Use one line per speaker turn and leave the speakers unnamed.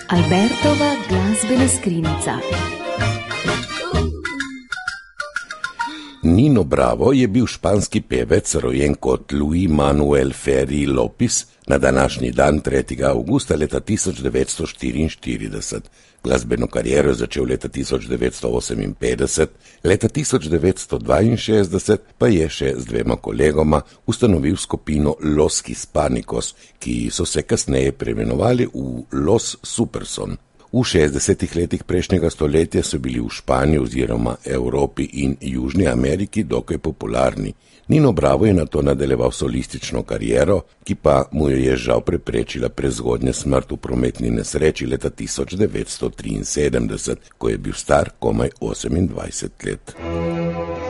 Albertova glasbena skrinjica.
Nino Bravo je bil španski pevec, rojen kot Luis Manuel Ferri Lopez na današnji dan 3. avgusta leta 1944. Glasbeno kariero je začel leta 1958, leta 1962 pa je še z dvema kolegoma ustanovil skupino Los Hispanicos, ki so se kasneje preimenovali v Los Superson. V 60. letih prejšnjega stoletja so bili v Španiji oziroma Evropi in Južni Ameriki dokaj popularni. Nino Bravo je nato nadaljeval solistično kariero, ki pa mu je žal preprečila prezgodnja smrt v prometni nesreči leta 1973, ko je bil star komaj 28 let.